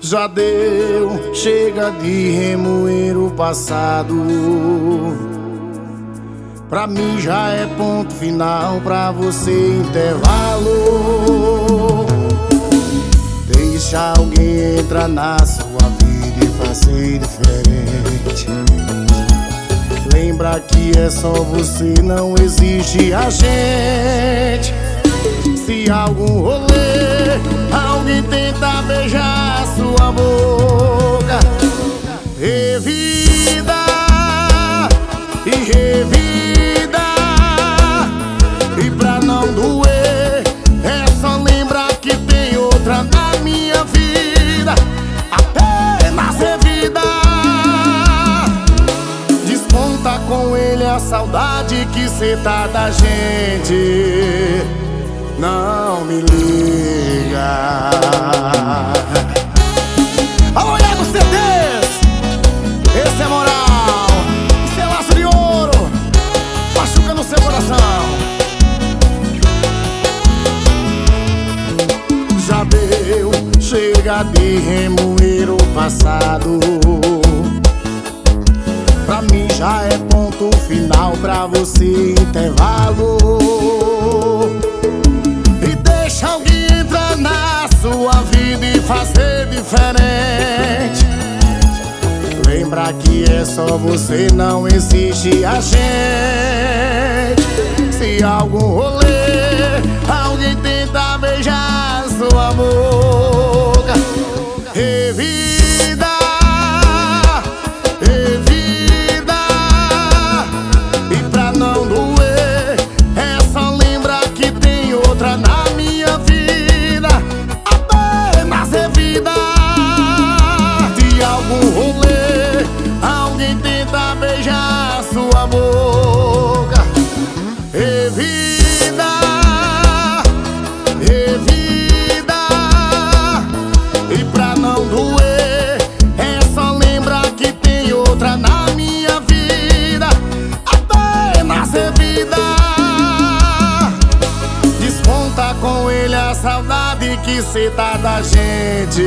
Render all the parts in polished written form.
Já deu, chega de remoer o passado. Pra mim já é ponto final, pra você intervalo. Deixa alguém entrar na sua vida e fazer diferente. Lembra que é só você, não existe a gente. Se algum rolê alguém tenta beijar sua boca, revida e revida. E pra não doer, é só lembrar que tem outra na minha vida. Apenas revida. Desconta com ele a saudade que cê tá da gente. Não me liga. Alô, Iago CDs, esse é moral, esse é laço de ouro, machuca no seu coração. Já deu, chega de remoer o passado. Pra mim já é ponto final, pra você intervalo. Alguém entra na sua vida e fazer diferente. Lembra que é só você, não existe a gente. Se algum rolê alguém tenta beijar sua boca, revida, revida. E pra não doer, é só lembrar que tem outra na minha vida. Apenas revida. Se algum rolê alguém tenta beijar sua boca, revida, revida. E pra não doer, é só lembrar que tem outra na minha vida. Apenas revida. Desconta com ele a saudade que cê tá da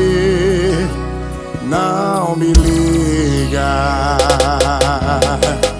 gente. Não me liga.